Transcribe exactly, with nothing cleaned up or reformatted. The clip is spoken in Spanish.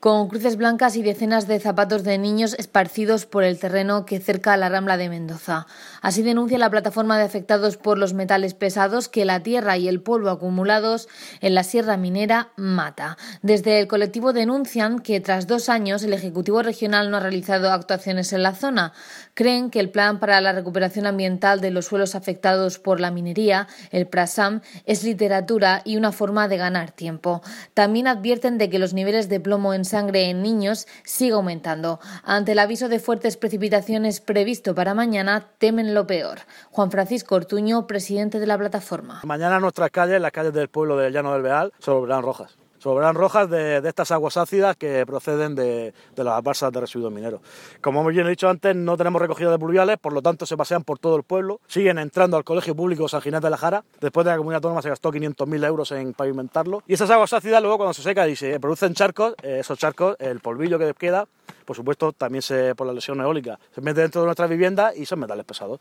con cruces blancas y decenas de zapatos de niños esparcidos por el terreno que cerca la Rambla de Mendoza. Así denuncia la plataforma de afectados por los metales pesados que la tierra y el polvo acumulados en la sierra minera mata. Desde el colectivo denuncian que tras dos años el Ejecutivo Regional no ha realizado actuaciones en la zona. Creen que el Plan para la Recuperación Ambiental de los Suelos Afectados por la Minería, el PRASAM, es literatura y una forma de ganar tiempo. También advierten de que los niveles de plomo en sangre en niños sigue aumentando. Ante el aviso de fuertes precipitaciones previsto para mañana, temen lo peor. Juan Francisco Ortuño, presidente de la plataforma. Mañana nuestras calles, las calles del pueblo del Llano del Beal, se volverán rojas. Se volverán rojas de, de estas aguas ácidas que proceden de, de las balsas de residuos mineros. Como hemos bien dicho antes, no tenemos recogida de pluviales, por lo tanto se pasean por todo el pueblo, siguen entrando al Colegio Público San Ginés de la Jara. Después de la Comunidad Autónoma se gastó quinientos mil euros en pavimentarlo. Y esas aguas ácidas luego cuando se secan y se producen charcos, eh, esos charcos, el polvillo que queda, por supuesto también se, por la lesión eólica, se mete dentro de nuestras viviendas y son metales pesados.